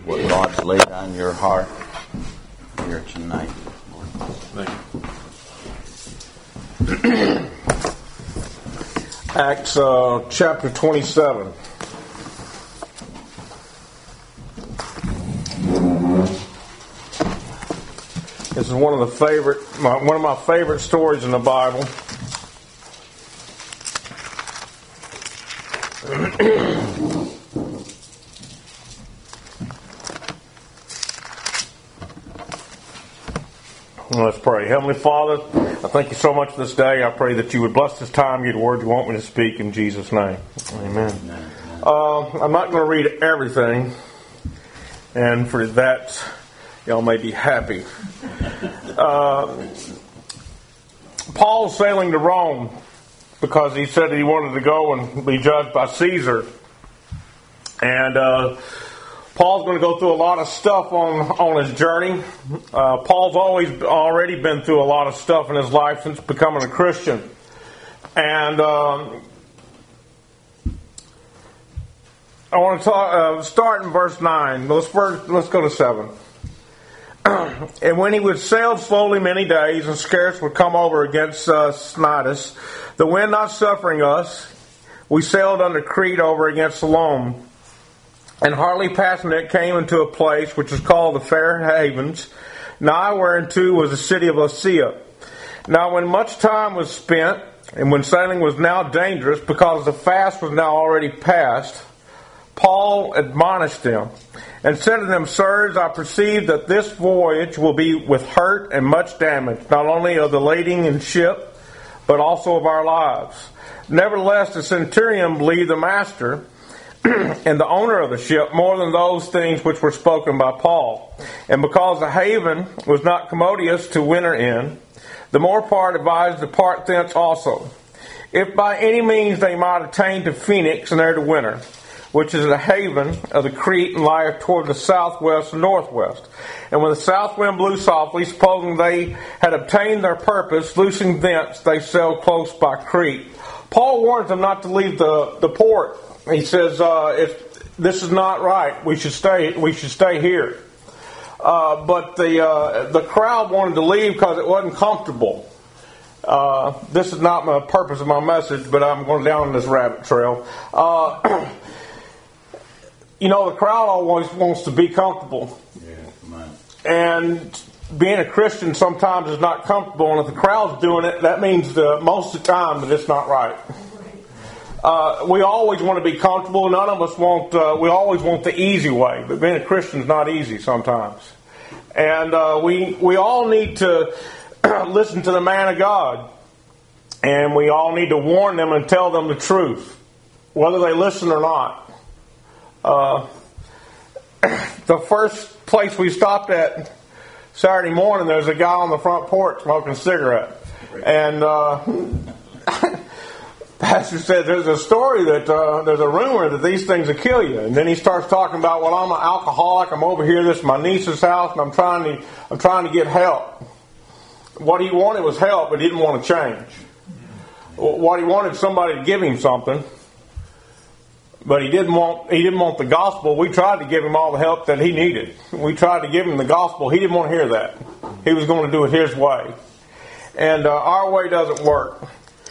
what God's laid on your heart here tonight. Acts chapter 27. This is one of my favorite stories in the Bible. Let's pray. Heavenly Father, I thank you so much for this day. I pray that you would bless this time, give the word you want me to speak in Jesus' name. Amen. I'm not going to read everything, and for that, y'all may be happy. Paul's sailing to Rome because he said that he wanted to go and be judged by Caesar. And Paul's going to go through a lot of stuff on his journey. Paul's already been through a lot of stuff in his life since becoming a Christian. And I want to start in verse 9. Let's go to 7. And when he would sail slowly many days and scarce would come over against Cnidus, the wind not suffering us, we sailed under Crete over against Salome. And hardly passing it, came into a place which is called the Fair Havens, nigh whereunto was the city of Lasea. Now when much time was spent, and when sailing was now dangerous, because the fast was now already past, Paul admonished them, and said to them, Sirs, I perceive that this voyage will be with hurt and much damage, not only of the lading and ship, but also of our lives. Nevertheless, the centurion believed the master, and the owner of the ship more than those things which were spoken by Paul. And because the haven was not commodious to winter in, the more part advised to depart thence also, if by any means they might attain to Phoenix and there to winter, which is the haven of the Crete and lieth toward the southwest and northwest. And when the south wind blew softly, supposing they had obtained their purpose, loosing thence they sailed close by Crete. Paul warns them not to leave the port. He says, if this is not right, we should stay here. But the crowd wanted to leave because it wasn't comfortable. This is not the purpose of my message, but I'm going down this rabbit trail. The crowd always wants to be comfortable. Yeah, come on. And being a Christian sometimes is not comfortable, and if the crowd's doing it, that means most of the time that it's not right. We always want to be comfortable. None of us we always want the easy way. But being a Christian is not easy sometimes. And we all need to listen to the man of God. And we all need to warn them and tell them the truth, whether they listen or not. The first place we stopped at Saturday morning, there's a guy on the front porch smoking a cigarette. And Pastor said there's a story that there's a rumor that these things will kill you, and then he starts talking about, well, I'm an alcoholic. I'm over here. This is my niece's house, and I'm trying to get help. What he wanted was help, but he didn't want to change. What he wanted somebody to give him something, but he didn't want the gospel. We tried to give him all the help that he needed. We tried to give him the gospel. He didn't want to hear that. He was going to do it his way, and our way doesn't work.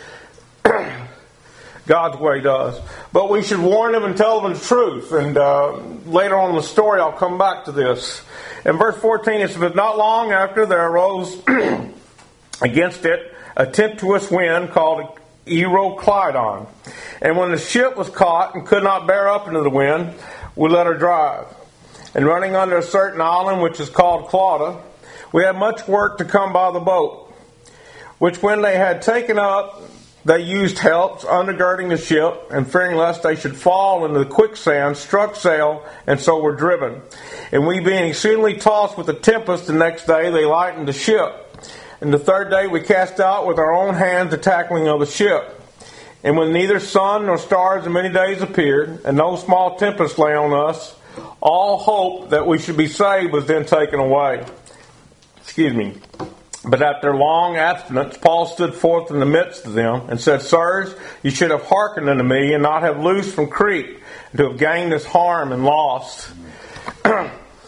God's way does. But we should warn them and tell them the truth. And later on in the story, I'll come back to this. In verse 14, it says, But not long after there arose against it a tempestuous wind called Euroclydon. And when the ship was caught and could not bear up into the wind, we let her drive. And running under a certain island, which is called Clauda, we had much work to come by the boat, which when they had taken up, they used helps, undergirding the ship, and fearing lest they should fall into the quicksand, struck sail, and so were driven. And we being exceedingly tossed with the tempest, the next day they lightened the ship. And the third day we cast out with our own hands the tackling of the ship. And when neither sun nor stars in many days appeared, and no small tempest lay on us, all hope that we should be saved was then taken away. But after long abstinence, Paul stood forth in the midst of them and said, Sirs, you should have hearkened unto me and not have loosed from Crete, and to have gained this harm and lost.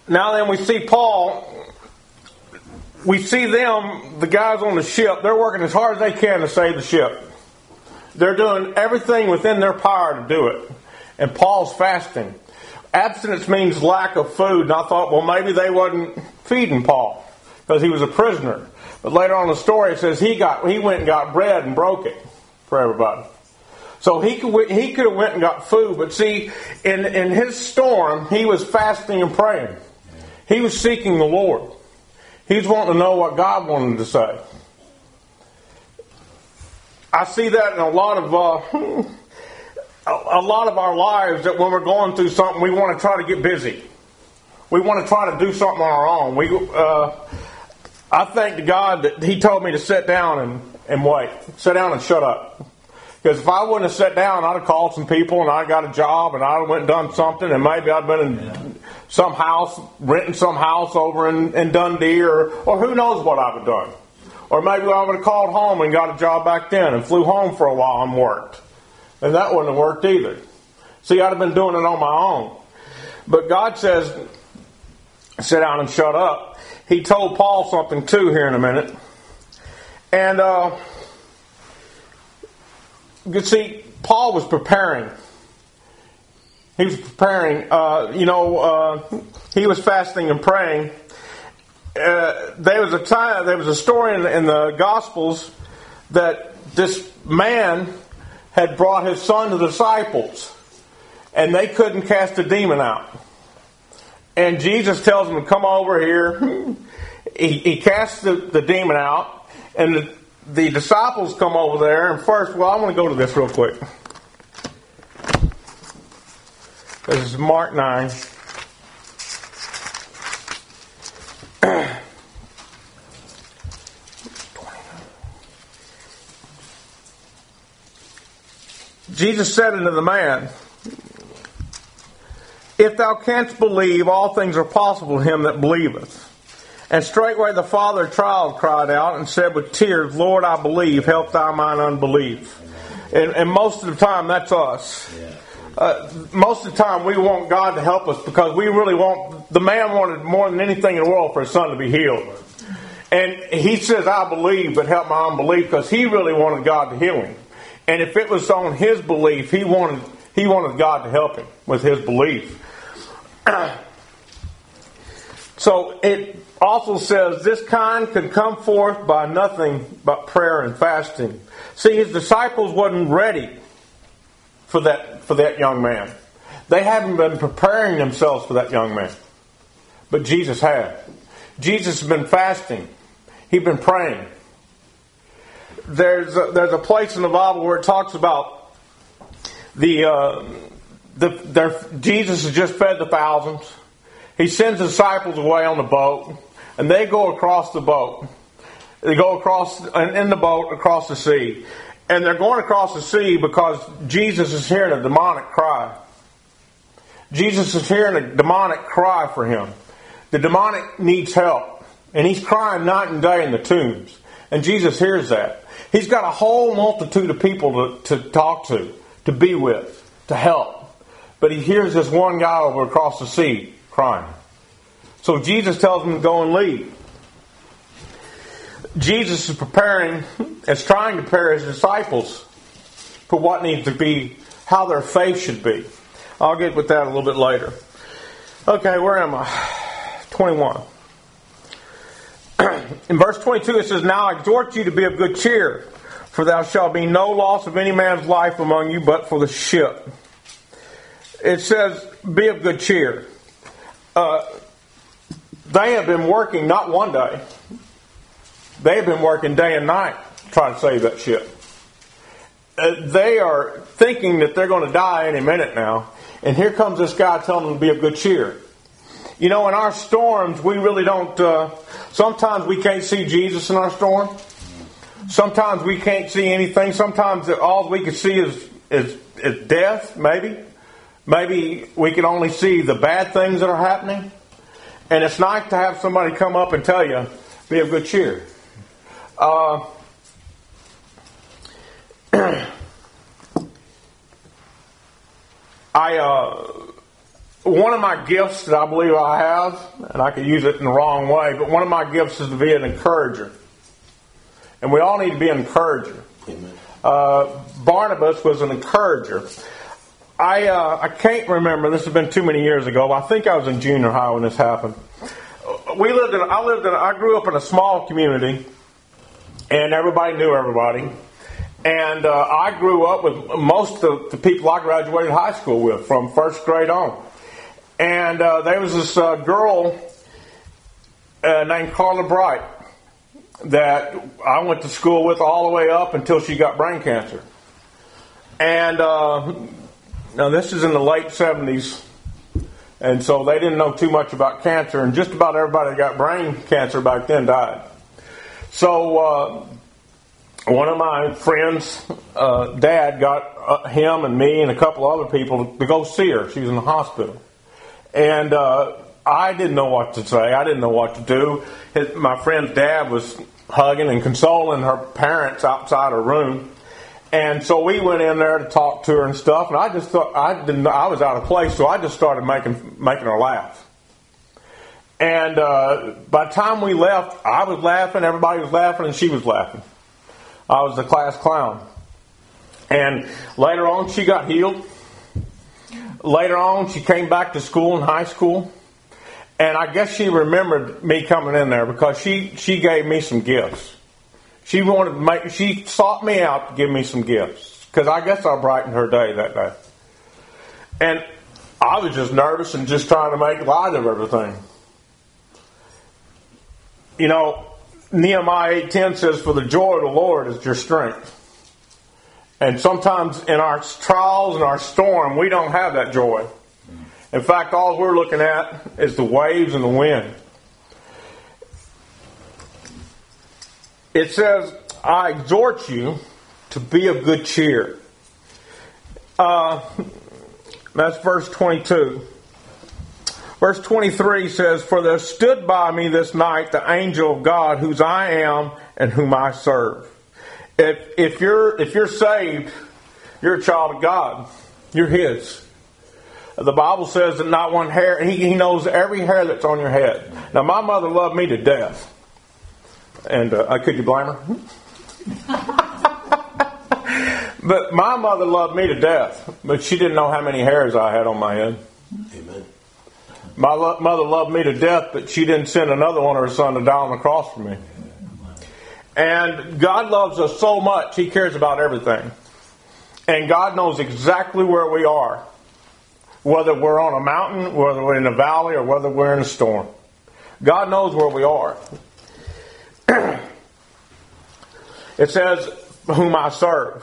Now then we see Paul, we see them, the guys on the ship, they're working as hard as they can to save the ship. They're doing everything within their power to do it. And Paul's fasting. Abstinence means lack of food. And I thought, well, maybe they wasn't feeding Paul because he was a prisoner. But later on in the story it says he went and got bread and broke it for everybody. So he could have went and got food. But see, in his storm, he was fasting and praying. He was seeking the Lord. He was wanting to know what God wanted to say. I see that in a lot of our lives, that when we're going through something, we want to try to get busy. We want to try to do something on our own. I thank God that He told me to sit down and wait. Sit down and shut up. Because if I wouldn't have sat down, I'd have called some people and I'd got a job and I'd have went and done something, and maybe I'd been in some house, renting some house over in Dundee, or who knows what I'd have done. Or maybe I would have called home and got a job back then and flew home for a while and worked. And that wouldn't have worked either. See, I'd have been doing it on my own. But God says, sit down and shut up. He told Paul something too here in a minute. And you see, Paul was preparing. He was preparing. He was fasting and praying. There was a story in the Gospels that this man had brought his son to the disciples, and they couldn't cast a demon out. And Jesus tells them to come over here. He casts the demon out, and the disciples come over there. And first, I want to go to this real quick. This is Mark 9. Jesus said unto the man, if thou canst believe, all things are possible to him that believeth. And straightway the father of the child cried out and said with tears, Lord, I believe, help thou mine unbelief. And most of the time, that's us. Most of the time, we want God to help us because we really want, the man wanted more than anything in the world for his son to be healed. And he says, I believe, but help my unbelief, because he really wanted God to heal him. And if it was on his belief, he wanted God to help him with his belief. So it also says, this kind could come forth by nothing but prayer and fasting. See, his disciples wasn't ready for that young man. They hadn't been preparing themselves for that young man. But Jesus had. Jesus has been fasting. He'd been praying. There's a place in the Bible where it talks about Jesus has just fed the thousands. He sends the disciples away on the boat, and they go across the boat. They go across in the boat across the sea, and they're going across the sea because Jesus is hearing a demonic cry. Jesus is hearing a demonic cry for him. The demonic needs help, and he's crying night and day in the tombs. And Jesus hears that. He's got a whole multitude of people to talk to be with, to help. But he hears this one guy over across the sea crying. So Jesus tells him to go and leave. Jesus is trying to prepare his disciples for what needs to be, how their faith should be. I'll get with that a little bit later. Okay, where am I? 21. In verse 22 it says, Now I exhort you to be of good cheer, for there shall be no loss of any man's life among you, but for the ship. It says, be of good cheer. They have been working not one day. They have been working day and night trying to save that ship. They are thinking that they're going to die any minute now. And here comes this guy telling them to be of good cheer. You know, in our storms, we really don't... sometimes we can't see Jesus in our storm. Sometimes we can't see anything. Sometimes all we can see is death, maybe. Maybe we can only see the bad things that are happening. And it's nice to have somebody come up and tell you, be of good cheer. one of my gifts that I believe I have, and I could use it in the wrong way, but one of my gifts is to be an encourager. And we all need to be an encourager. Amen. Barnabas was an encourager. I can't remember, this has been too many years ago, but I think I was in junior high when this happened. I grew up in a small community, and everybody knew everybody. And I grew up with most of the people I graduated high school with, from first grade on. And there was this girl named Carla Bright that I went to school with all the way up until she got brain cancer. And now this is in the late 70s, and so they didn't know too much about cancer, and just about everybody that got brain cancer back then died. So one of my friends' dad got him and me and a couple other people to go see her. She was in the hospital. And I didn't know what to say. I didn't know what to do. My friend's dad was hugging and consoling her parents outside her room. And so we went in there to talk to her and stuff. And I just thought I was out of place, so I just started making her laugh. And by the time we left, I was laughing, everybody was laughing, and she was laughing. I was the class clown. And later on, she got healed. Later on, she came back to school in high school. And I guess she remembered me coming in there because she gave me some gifts. She sought me out to give me some gifts. Because I guess I brightened her day that day. And I was just nervous and just trying to make light of everything. You know, Nehemiah 8:10 says, "For the joy of the Lord is your strength." And sometimes in our trials and our storm, we don't have that joy. In fact, all we're looking at is the waves and the wind. It says, "I exhort you to be of good cheer." That's verse 22. Verse 23 says, "For there stood by me this night the angel of God, whose I am and whom I serve." If you're saved, you're a child of God. You're His. The Bible says that not one hair, He knows every hair that's on your head. Now, my mother loved me to death. And could you blame her? But my mother loved me to death. But she didn't know how many hairs I had on my head. Amen. My mother loved me to death, but she didn't send another one of her son to die on the cross for me. And God loves us so much, He cares about everything. And God knows exactly where we are. Whether we're on a mountain, whether we're in a valley, or whether we're in a storm. God knows where we are. It says, "Whom I serve."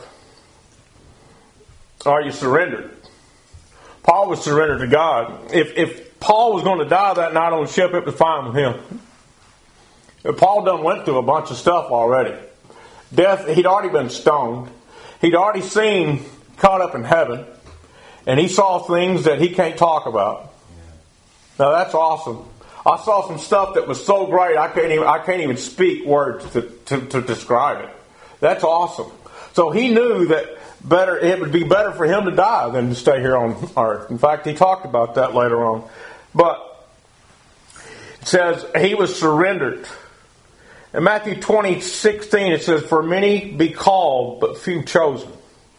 Are you surrendered? Paul was surrendered to God. If Paul was going to die that night on the ship, it was fine with him. Paul done went through a bunch of stuff already. Death, he'd already been stoned. He'd already seen caught up in heaven. And he saw things that he can't talk about. Now that's awesome. I saw some stuff that was so great I can't even speak words to describe it. That's awesome. So he knew that it would be better for him to die than to stay here on earth. In fact, he talked about that later on. But it says he was surrendered. In Matthew 20:16 it says, "For many be called, but few chosen."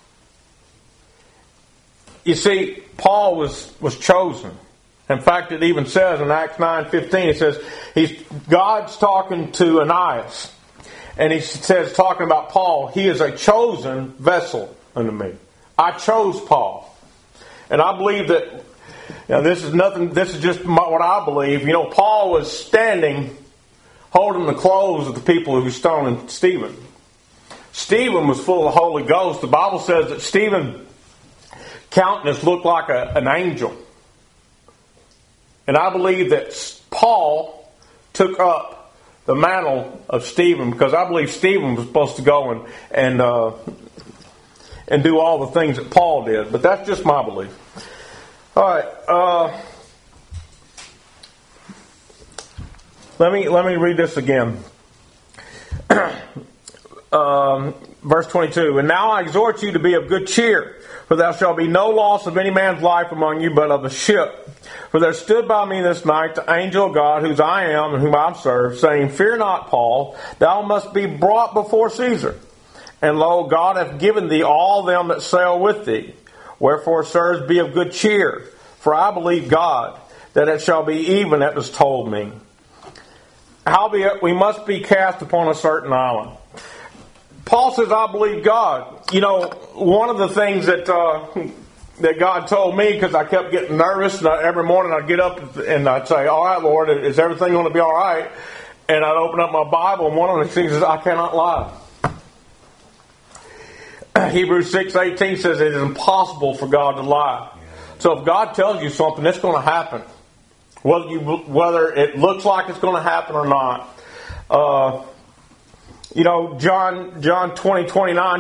You see, Paul was chosen. In fact, it even says in Acts 9:15, it says God's talking to Ananias. And he says, talking about Paul, "He is a chosen vessel unto me." I chose Paul. And I believe that, this is just what I believe. Paul was standing holding the clothes of the people who stoned Stephen. Stephen was full of the Holy Ghost. The Bible says that Stephen's countenance looked like an angel. And I believe that Paul took up the mantle of Stephen, because I believe Stephen was supposed to go and do all the things that Paul did. But that's just my belief. All right. Let me read this again. Verse 22. "And now I exhort you to be of good cheer, for there shall be no loss of any man's life among you, but of the ship. For there stood by me this night the angel of God, whose I am and whom I serve, saying, Fear not, Paul, thou must be brought before Caesar. And lo, God hath given thee all them that sail with thee. Wherefore, sirs, be of good cheer, for I believe God, that it shall be even as was told me. Howbeit, we must be cast upon a certain island. Paul says, I believe God. You know, one of the things that God told me, because I kept getting nervous, and every morning I'd get up and I'd say, all right, Lord, is everything going to be all right? And I'd open up my Bible, and one of the things is, I cannot lie. Hebrews 6:18 says it is impossible for God to lie. So if God tells you something, it's going to happen. Whether it looks like it's going to happen or not. You know, John 20:29,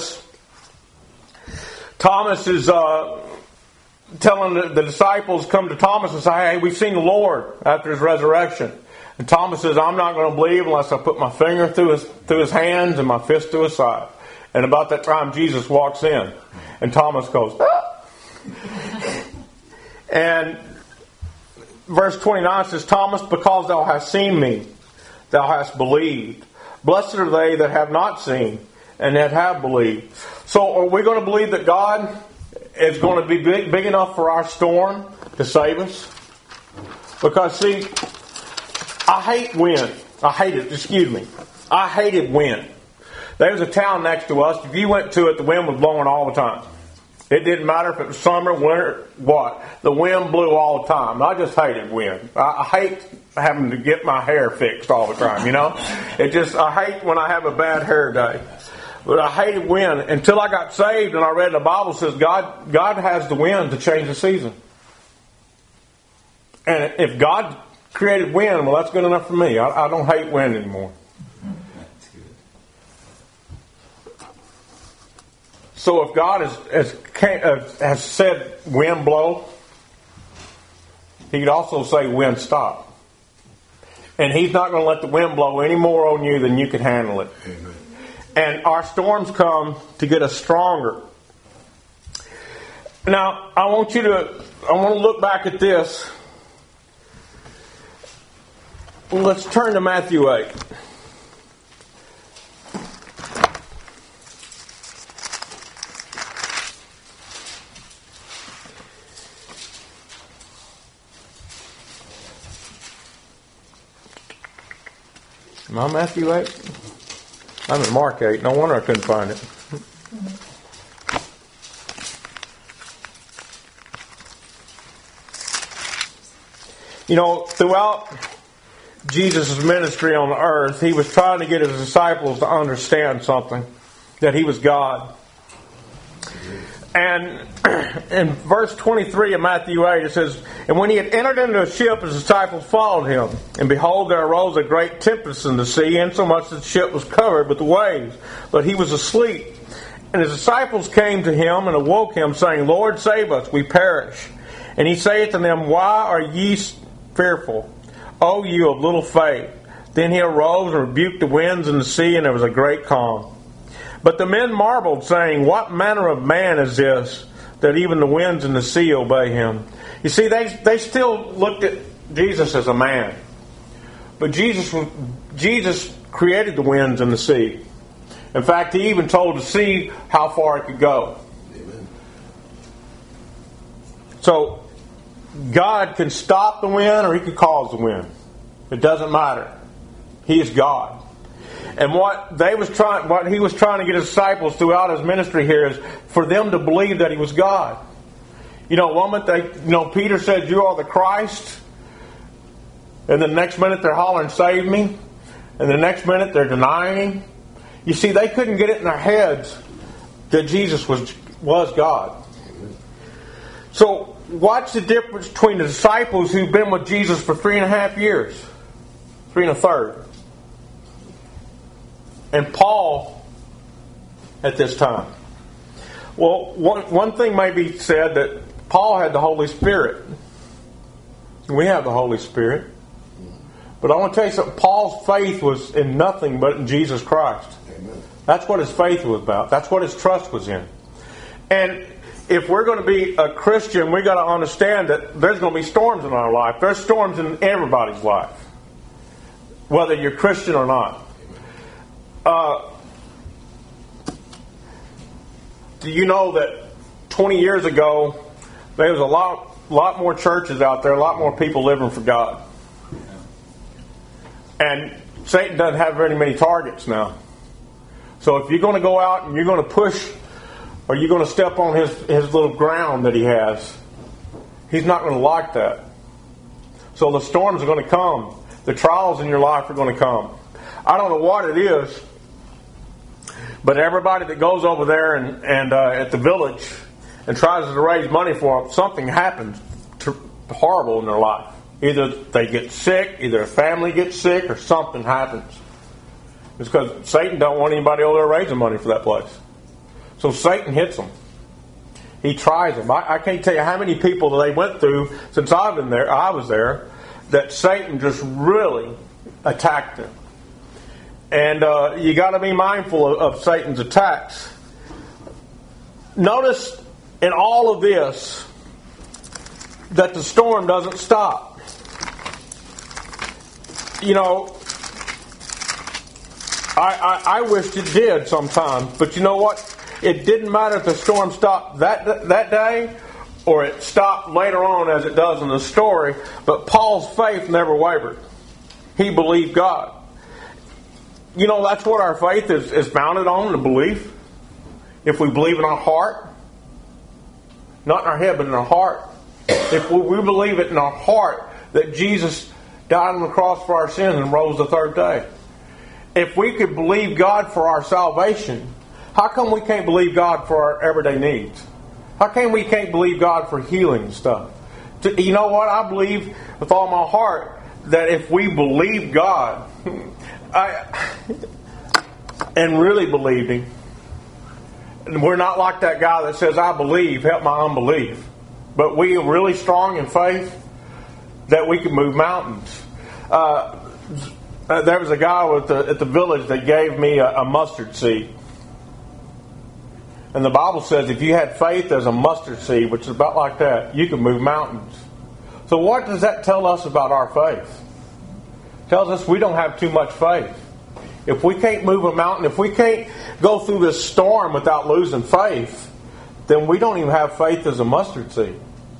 Thomas is telling the disciples, come to Thomas and say, hey, we've seen the Lord after his resurrection. And Thomas says, I'm not going to believe unless I put my finger through his hands and my fist through his side. And about that time, Jesus walks in. And Thomas goes, ah! And verse 29 says, Thomas, because thou hast seen me, thou hast believed. Blessed are they that have not seen and that have believed. So are we going to believe that God is going to be big enough for our storm to save us? Because, see, I hate wind. I hated wind. There was a town next to us. If you went to it, the wind was blowing all the time. It didn't matter if it was summer, winter, what. The wind blew all the time. I just hated wind. I hate having to get my hair fixed all the time, you know. I hate when I have a bad hair day. But I hated wind until I got saved and I read the Bible says God has the wind to change the season. And if God created wind, well, that's good enough for me. I don't hate wind anymore. So if God has said wind blow, He could also say wind stop. And He's not going to let the wind blow any more on you than you can handle it. Amen. And our storms come to get us stronger. Now, I want to look back at this. Let's turn to Matthew 8. Am I Matthew 8? I'm in Mark 8. No wonder I couldn't find it. You know, throughout Jesus' ministry on the earth, He was trying to get His disciples to understand something, that He was God. And in verse 23 of Matthew 8, it says, And when He had entered into a ship, His disciples followed Him. And behold, there arose a great tempest in the sea, insomuch that the ship was covered with the waves. But He was asleep. And His disciples came to Him and awoke Him, saying, Lord, save us, we perish. And He saith to them, Why are ye fearful, O you of little faith? Then He arose and rebuked the winds and the sea, and there was a great calm. But the men marveled, saying, What manner of man is this, that even the winds and the sea obey Him? You see, they still looked at Jesus as a man. But Jesus created the winds and the sea. In fact, He even told the sea how far it could go. Amen. So, God can stop the wind or He can cause the wind. It doesn't matter. He is God. And what He was trying to get His disciples throughout His ministry here is for them to believe that He was God. You know, one minute Peter said, You are the Christ. And the next minute they're hollering, Save me. And the next minute they're denying Him. You see, they couldn't get it in their heads that Jesus was God. So, what's the difference between the disciples who've been with Jesus for 3.5 years? 3 1/3. And Paul at this time. Well, one thing may be said that Paul had the Holy Spirit. We have the Holy Spirit. But I want to tell you something. Paul's faith was in nothing but in Jesus Christ. Amen. That's what his faith was about. That's what his trust was in. And if we're going to be a Christian, we got to understand that there's going to be storms in our life. There's storms in everybody's life, whether you're Christian or not. Do you know that 20 years ago, there was a lot more churches out there, a lot more people living for God. And Satan doesn't have very many targets now. So if you're going to go out and you're going to push, or you're going to step on his little ground that he has, he's not going to like that. So the storms are going to come. The trials in your life are going to come. I don't know what it is, but everybody that goes over there and at the village and tries to raise money for them, something happens horrible in their life. Either they get sick, either a family gets sick, or something happens. It's because Satan don't want anybody over there raising money for that place. So Satan hits them. He tries them. I can't tell you how many people that they went through since I was there, that Satan just really attacked them. And you got to be mindful of Satan's attacks. Notice in all of this that the storm doesn't stop. You know, I wished it did sometimes, but you know what? It didn't matter if the storm stopped that day or it stopped later on as it does in the story, but Paul's faith never wavered. He believed God. You know, that's what our faith is founded on, the belief. If we believe in our heart, not in our head, but in our heart. If we believe it in our heart that Jesus died on the cross for our sins and rose the third day. If we could believe God for our salvation, how come we can't believe God for our everyday needs? How come we can't believe God for healing and stuff? You know what? I believe with all my heart that if we believe God, and really believed Him, and we're not like that guy that says, I believe, help my unbelief. But we are really strong in faith that we can move mountains. There was a guy at the village that gave me a mustard seed. And the Bible says if you had faith as a mustard seed, which is about like that, you can move mountains. So what does that tell us about our faith? It tells us we don't have too much faith. If we can't move a mountain, if we can't go through this storm without losing faith, then we don't even have faith as a mustard seed.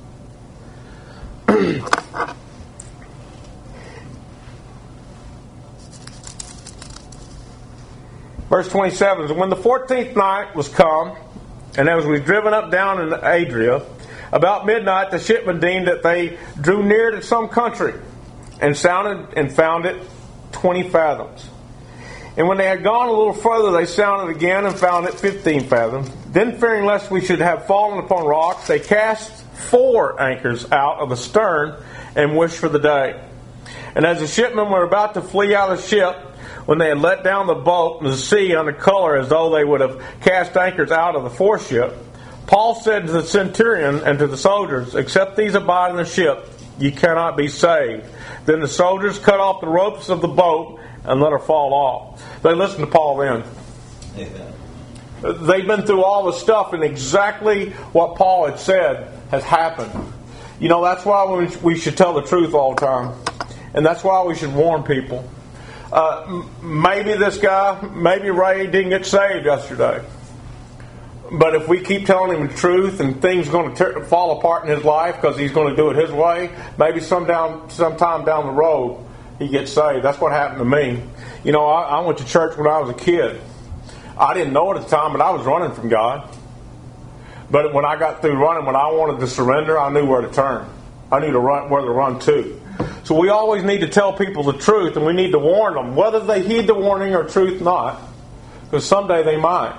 Verse 27, when the 14th night was come, and as we was driven up down in Adria, about midnight the shipmen deemed that they drew near to some country, and sounded and found it 20 fathoms. And when they had gone a little further, they sounded again and found it 15 fathoms. Then, fearing lest we should have fallen upon rocks, they cast 4 anchors out of the stern and wished for the day. And as the shipmen were about to flee out of the ship, when they had let down the boat in the sea under color as though they would have cast anchors out of the foreship, Paul said to the centurion and to the soldiers, except these abide in the ship, ye cannot be saved. Then the soldiers cut off the ropes of the boat and let her fall off. They listened to Paul then. Amen. They've been through all the stuff, and exactly what Paul had said has happened. You know, that's why we should tell the truth all the time. And that's why we should warn people. Maybe this guy, maybe Ray didn't get saved yesterday. But if we keep telling him the truth and things are going to fall apart in his life because he's going to do it his way, maybe sometime down the road he gets saved. That's what happened to me. You know, I went to church when I was a kid. I didn't know it at the time, but I was running from God. But when I got through running, when I wanted to surrender, I knew where to turn. I knew where to run to. So we always need to tell people the truth, and we need to warn them, whether they heed the warning or truth not, because someday they might.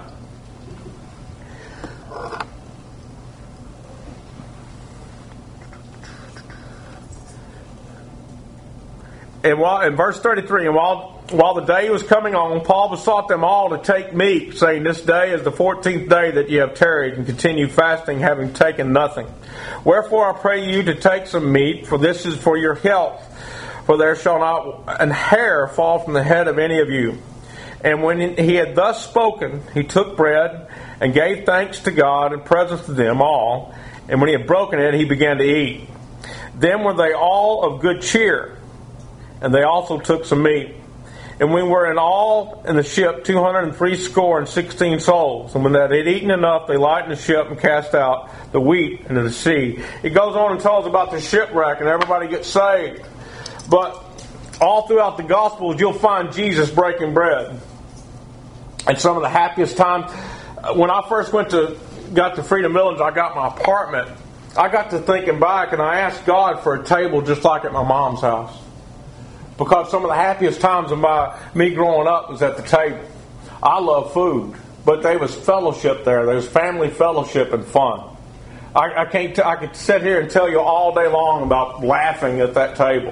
And in verse 33, and while the day was coming on, Paul besought them all to take meat, saying, this day is the 14th day that ye have tarried, and continue fasting, having taken nothing. Wherefore I pray you to take some meat, for this is for your health. For there shall not an hair fall from the head of any of you. And when he had thus spoken, he took bread and gave thanks to God in presence of them all. And when he had broken it, he began to eat. Then were they all of good cheer, and they also took some meat. And we were in all in the ship 260 souls. And when they had eaten enough, they lightened the ship and cast out the wheat into the sea. It goes on and tells about the shipwreck, and everybody gets saved. But all throughout the Gospels, you'll find Jesus breaking bread. And some of the happiest times, when I first got to Freedom Village, I got my apartment. I got to thinking back, and I asked God for a table just like at my mom's house. Because some of the happiest times of me growing up was at the table. I love food, but there was fellowship there. There was family fellowship and fun. I could sit here and tell you all day long about laughing at that table.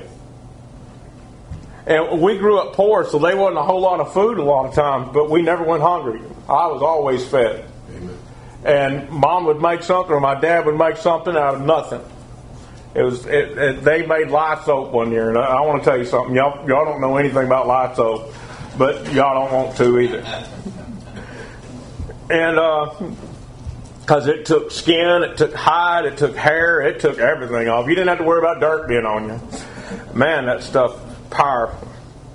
And we grew up poor, so there wasn't a whole lot of food a lot of times, but we never went hungry. I was always fed. Amen. And Mom would make something, or my dad would make something out of nothing. They made lye soap one year, and I want to tell you something. Y'all don't know anything about lye soap, but y'all don't want to either. And because it took skin, it took hide, it took hair, it took everything off. You didn't have to worry about dirt being on you. Man, that stuff powerful.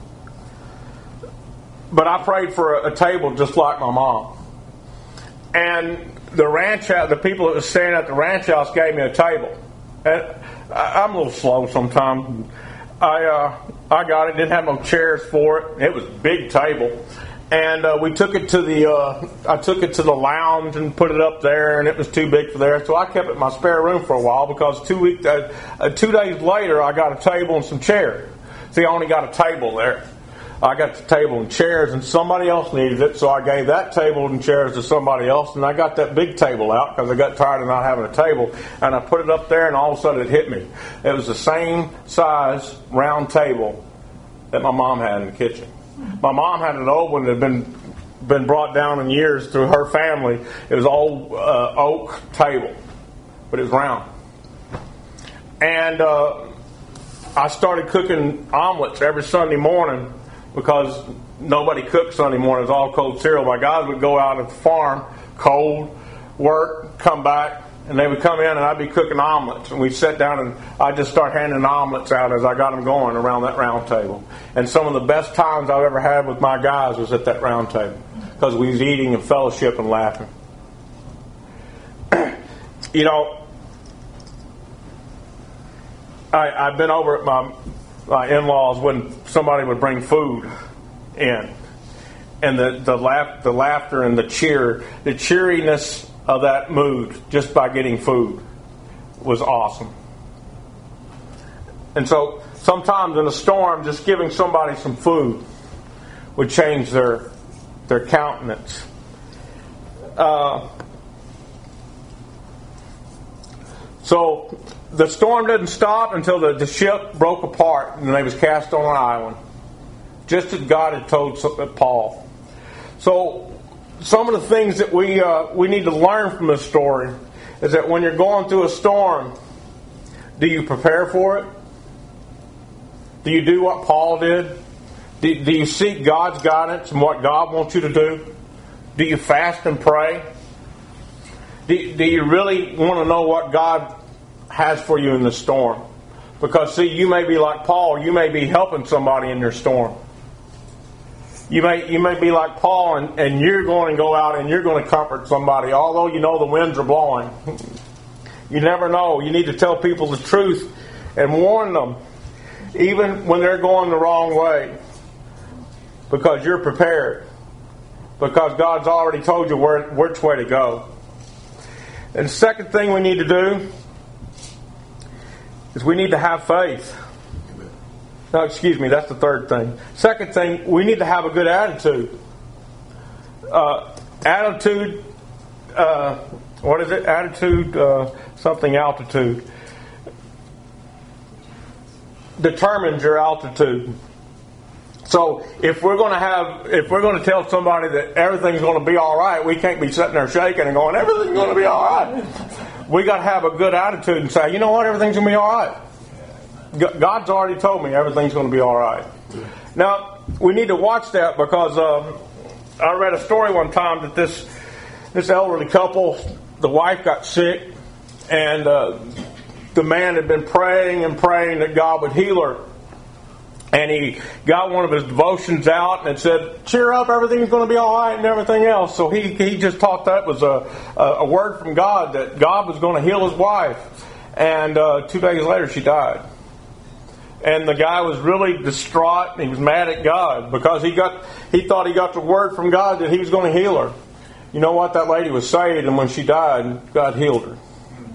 But I prayed for a table just like my mom. And the people that were staying at the ranch house gave me a table. And I'm a little slow sometimes. I got it. Didn't have no chairs for it. It was a big table, and we took it to I took it to the lounge and put it up there, and it was too big for there. So I kept it in my spare room for a while because 2 days later I got a table and some chairs. See, I only got a table there. I got the table and chairs, and somebody else needed it, so I gave that table and chairs to somebody else, and I got that big table out because I got tired of not having a table, and I put it up there, and all of a sudden it hit me. It was the same size round table that my mom had in the kitchen. My mom had an old one that had been brought down in years through her family. It was old oak table, but it was round. And I started cooking omelets every Sunday morning, because nobody cooked Sunday morning. It was all cold cereal. My guys would go out at the farm, cold, work, come back, and they would come in and I'd be cooking omelets. And we'd sit down and I'd just start handing omelets out as I got them going around that round table. And some of the best times I've ever had with my guys was at that round table, because we was eating and fellowship and laughing. You know, I've been over at my in-laws when somebody would bring food in, and the laughter and the cheeriness of that mood just by getting food was awesome. And so sometimes in a storm, just giving somebody some food would change their countenance. So the storm didn't stop until the ship broke apart and they was cast on an island, just as God had told Paul. So some of the things that we need to learn from this story is that when you're going through a storm, do you prepare for it? Do you do what Paul did? Do you seek God's guidance and what God wants you to do? Do you fast and pray? Do you really want to know what God has for you in the storm? Because see, you may be like Paul. You may be helping somebody in your storm. You may be like Paul, and you're going to go out and you're going to comfort somebody, although you know the winds are blowing. You never know. You need to tell people the truth and warn them, even when they're going the wrong way, because you're prepared. Because God's already told you which way to go. And the second thing we need to do is we need to have faith. No, excuse me, that's the third thing. Second thing, we need to have a good attitude. Attitude, what is it? Attitude, something altitude. Determines your altitude. So if we're going to tell somebody that everything's going to be all right, we can't be sitting there shaking and going, everything's going to be all right. We got to have a good attitude and say, you know what, everything's going to be all right. God's already told me everything's going to be all right. Now, we need to watch that because I read a story one time that this elderly couple, the wife got sick, and the man had been praying and praying that God would heal her. And he got one of his devotions out and it said, cheer up, everything's going to be all right and everything else. So he just thought that was a word from God, that God was going to heal his wife. And 2 days later, she died. And the guy was really distraught and he was mad at God because he thought he got the word from God that he was going to heal her. You know what? That lady was saved, and when she died, God healed her.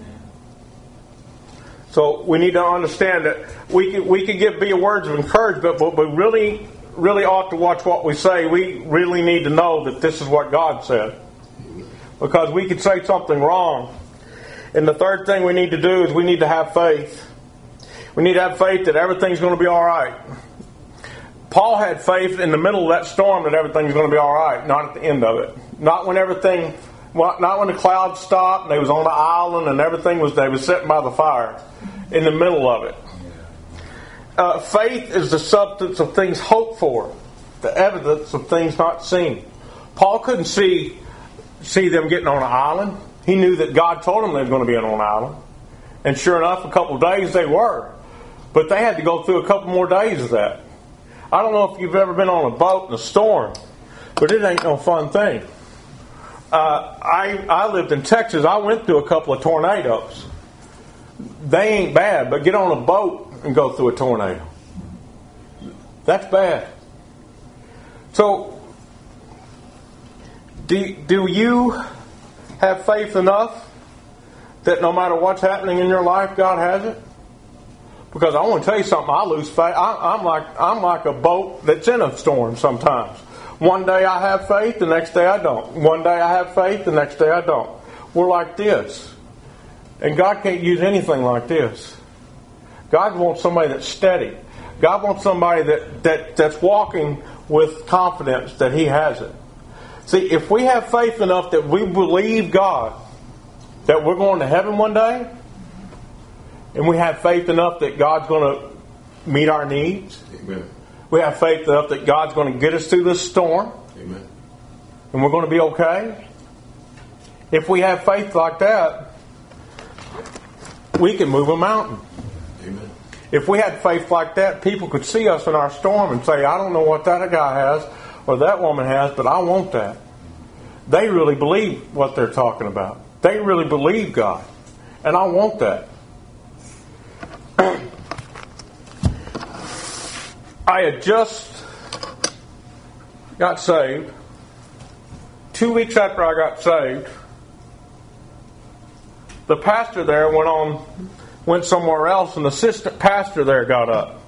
So we need to understand that we can be words of encouragement, but we really, really ought to watch what we say. We really need to know that this is what God said, because we could say something wrong. And the third thing we need to do is we need to have faith. We need to have faith that everything's going to be all right. Paul had faith in the middle of that storm that everything's going to be all right, not at the end of it. Not when the clouds stopped and they was on the island and they was sitting by the fire. In the middle of it. Faith is the substance of things hoped for, the evidence of things not seen. Paul couldn't see them getting on an island. He knew that God told them they were going to be on an island. And sure enough, a couple of days they were. But they had to go through a couple more days of that. I don't know if you've ever been on a boat in a storm, but it ain't no fun thing. I lived in Texas. I went through a couple of tornadoes. They ain't bad, but get on a boat and go through a tornado. That's bad. So, do you have faith enough that no matter what's happening in your life, God has it? Because I want to tell you something, I lose faith. I'm like a boat that's in a storm sometimes. One day I have faith, the next day I don't. One day I have faith, the next day I don't. We're like this. And God can't use anything like this. God wants somebody that's steady. God wants somebody that's walking with confidence that He has it. See, if we have faith enough that we believe God, that we're going to heaven one day, and we have faith enough that God's going to meet our needs, amen. We have faith enough that God's going to get us through this storm, amen. And we're going to be okay. If we have faith like that, we can move a mountain. Amen. If we had faith like that, people could see us in our storm and say, I don't know what that guy has or that woman has, but I want that. They really believe what they're talking about. They really believe God. And I want that. I had just got saved. 2 weeks after I got saved, the pastor there went somewhere else, and the assistant pastor there got up.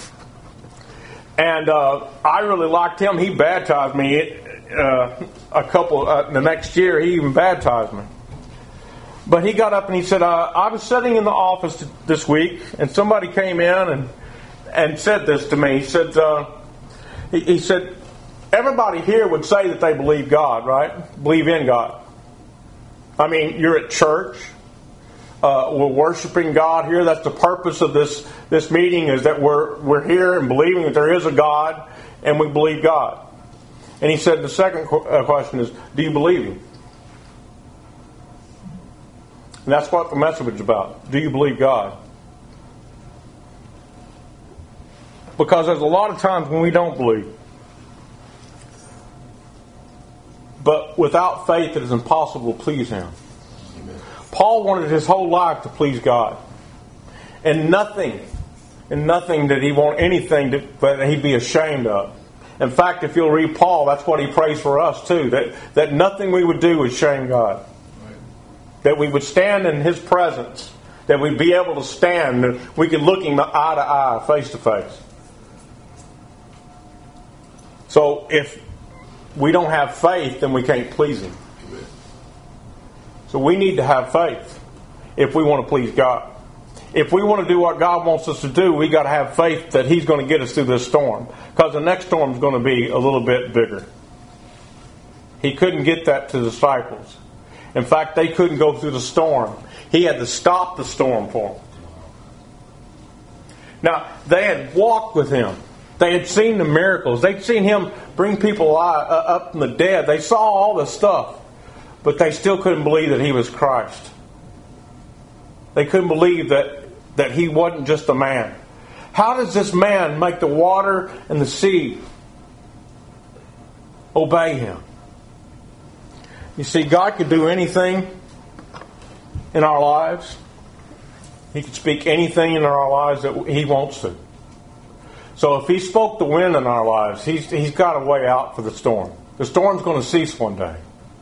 And I really liked him. He baptized me the next year. He even baptized me. But he got up and he said, I was sitting in the office this week, and somebody came in and said this to me. He said, everybody here would say that they believe God, right? Believe in God. I mean, you're at church. We're worshiping God here. That's the purpose of this meeting, is that we're here and believing that there is a God, and we believe God. And he said the second question is, do you believe Him? And that's what the message is about. Do you believe God? Because there's a lot of times when we don't believe. But without faith, it is impossible to please Him. Amen. Paul wanted his whole life to please God. And nothing did he want anything that he'd be ashamed of. In fact, if you'll read Paul, that's what he prays for us too. That nothing we would do would shame God. Right. That we would stand in His presence. That we'd be able to stand. That we could look Him eye to eye, face to face. So if we don't have faith, then we can't please Him. Amen. So we need to have faith if we want to please God. If we want to do what God wants us to do, we got to have faith that He's going to get us through this storm. Because the next storm is going to be a little bit bigger. He couldn't get that to the disciples. In fact, they couldn't go through the storm. He had to stop the storm for them. Now, they had walked with Him. They had seen the miracles. They'd seen him bring people up from the dead. They saw all this stuff. But they still couldn't believe that he was Christ. They couldn't believe that he wasn't just a man. How does this man make the water and the sea obey him? You see, God could do anything in our lives. He could speak anything in our lives that he wants to. So if he spoke the wind in our lives, he's got a way out for the storm. The storm's going to cease one day.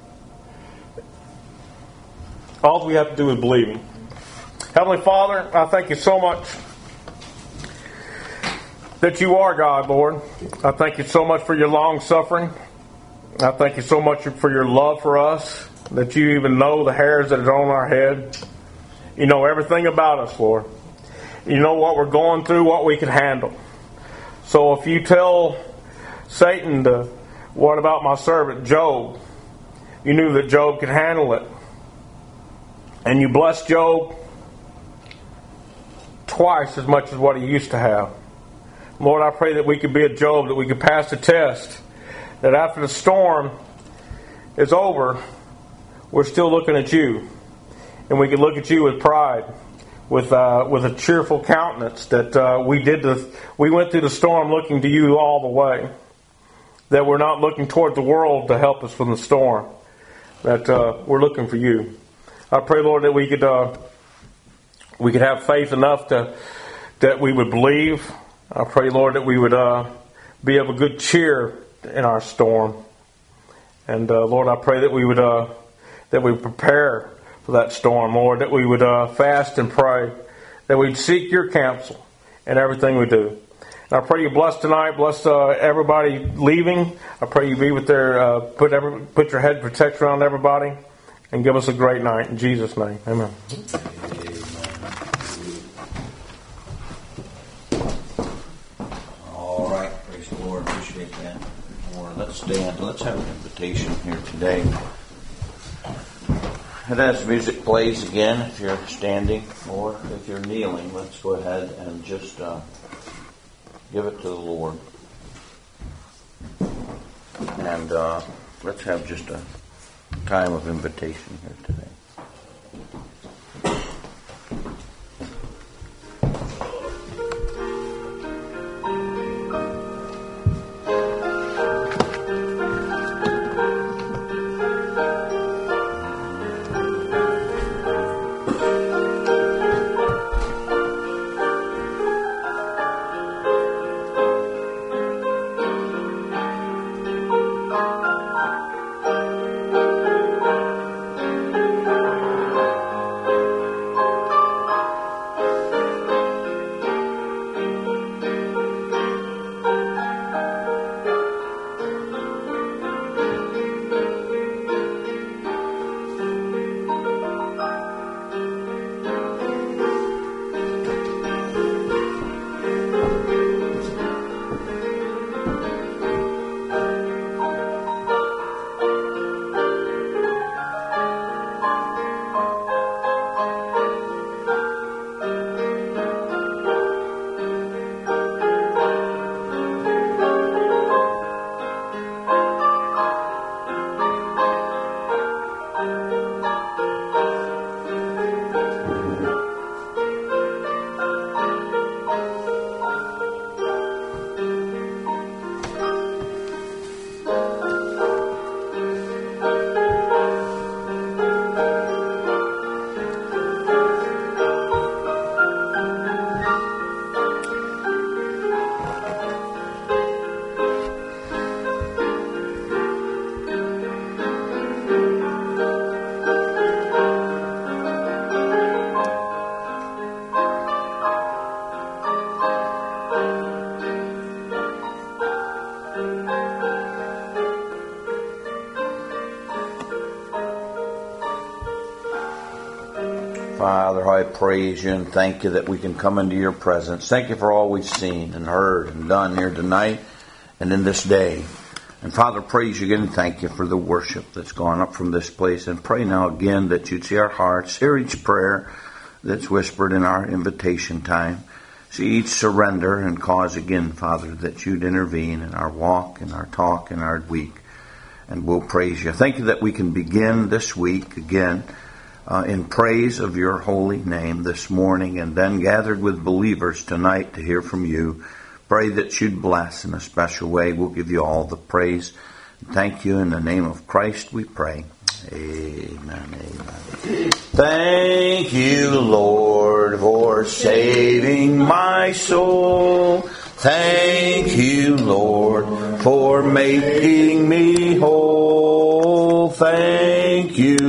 All we have to do is believe him. Heavenly Father, I thank you so much that you are God, Lord. I thank you so much for your long suffering. I thank you so much for your love for us, that you even know the hairs that are on our head. You know everything about us, Lord. You know what we're going through, what we can handle. So if you tell Satan what about my servant Job, you knew that Job could handle it. And you blessed Job twice as much as what he used to have. Lord, I pray that we could be a Job, that we could pass the test, that after the storm is over, we're still looking at you. And we can look at you with pride, with a cheerful countenance, that we went through the storm looking to you all the way. That we're not looking toward the world to help us from the storm. That we're looking for you. I pray, Lord, that we could have faith enough that we would believe. I pray, Lord, that we would be of a good cheer in our storm. And Lord, I pray that we would prepare for that storm, Lord, that we would fast and pray, that we'd seek your counsel in everything we do. And I pray you bless tonight, bless everybody leaving. I pray you be with their put your head protection around everybody, and give us a great night in Jesus' name. Amen. All right, praise the Lord. Appreciate that. Lord, let's stand. Let's have an invitation here today. And as music plays again, if you're standing or if you're kneeling, let's go ahead and just give it to the Lord. And let's have just a time of invitation here today. Father, I praise you and thank you that we can come into your presence. Thank you for all we've seen and heard and done here tonight and in this day. And Father, praise you again and thank you for the worship that's gone up from this place. And pray now again that you'd see our hearts, hear each prayer that's whispered in our invitation time. See each surrender and cause again, Father, that you'd intervene in our walk, in our talk, in our week. And we'll praise you. Thank you that we can begin this week again in praise of your holy name this morning, and then gathered with believers tonight to hear from you. Pray that you'd bless in a special way. We'll give you all the praise. Thank you. In the name of Christ we pray. Amen. Amen. Thank you, Lord, for saving my soul. Thank you, Lord, for making me whole. Thank you.